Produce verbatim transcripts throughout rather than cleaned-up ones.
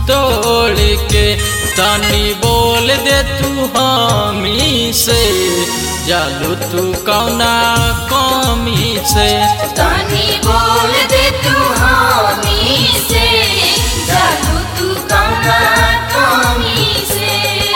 तोड़ के तनी बोल दे तू हमी से जालू तू कौना कमी से तनी बोल दे तू हमी से जालू तू कौना कमी से।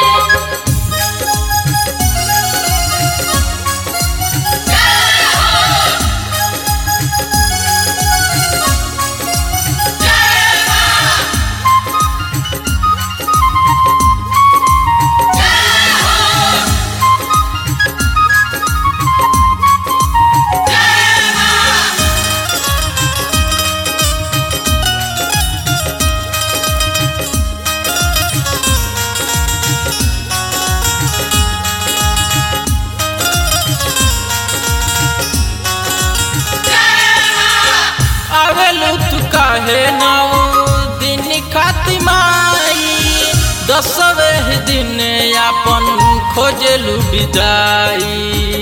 तू काहे नौ दिन खातिमाई दसवें दिन अपन खोजलू विदाई।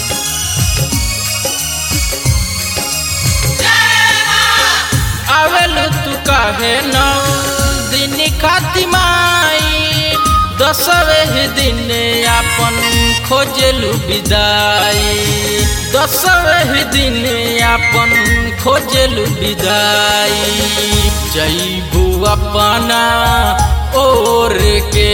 आवेलू तू काहे नौ दिन खातिमाई दसवें दिन अपन खोजलू विदाई। दसवें दिन अपन खोजलू विदाई जईबू अपना ओर के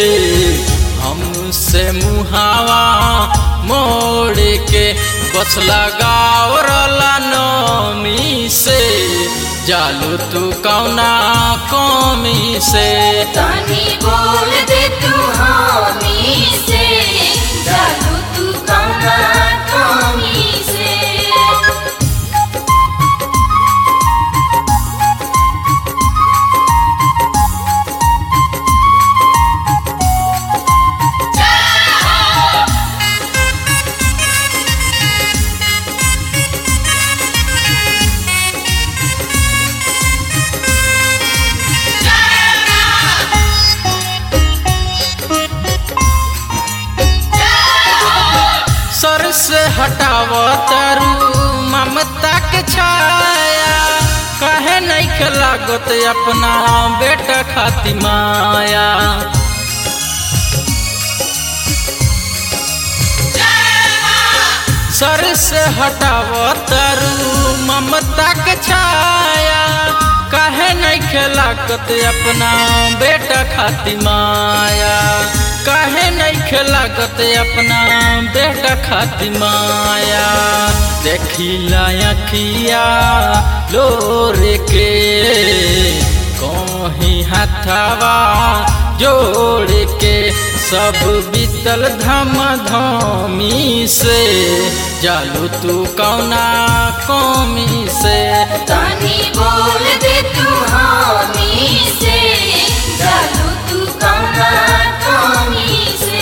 हमसे मुहावा मोड़ के बस लगावरला नमी से जालू तू कौना कमी से तनी बोल दे तू हमी से जालू तू कौना कमी से। सर से हटाव तारू ममता के छाया कहे नहीं लागत अपना बेटा खाती माया। सर से हटाव तारू ममता के छाया कहे नहीं लागत अपना बेटा खाती माया। काहे नहीं लागत अपना बेटा खाती माया। देखिला अखिया लोर के कहीं हाथावा जोड़ के सब बीतल धम धमी से जालू तू कौना कमी से तनी बोल दे तू हमी से जालू तू कौना कमी से।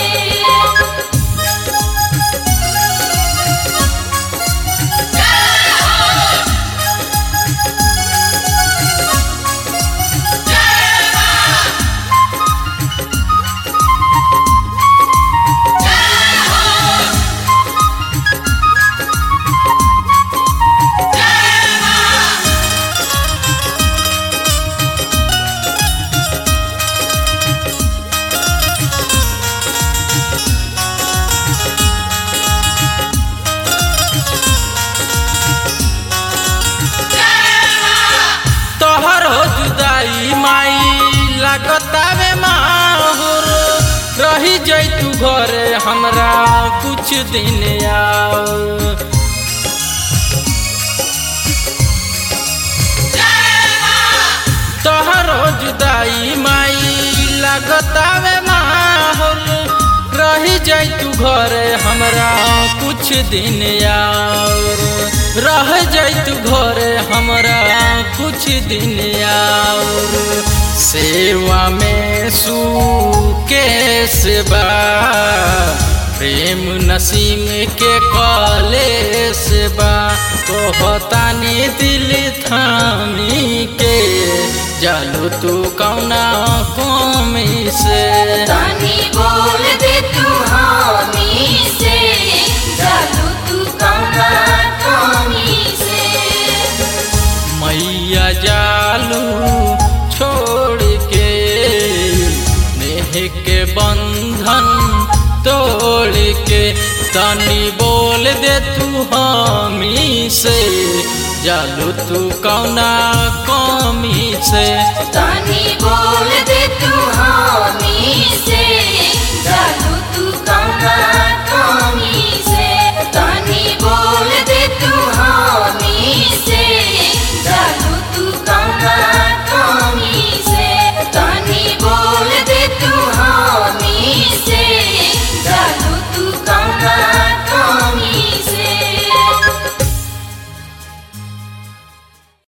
लागतावे माहुर रही जैतू घरे हमरा कुछ दिन आओ। तोहरो जुदाई माई लागतावे माहुर रही जैतू घरे हमरा कुछ दिन और रह जैतू घरे हमरा कुछ दिन और सेवा में सूके सेवा प्रेम नसीम के कले सेवा कहतानी दिल थामी के जालू तू कौना कमी से तनी बोल दे तू हमी से जालू तू कौना कमी से। मैया जालू छोड़ के तनी बोल दे तू हमी से जालू तू कौना कमी से तनी बोल दे तू हाँ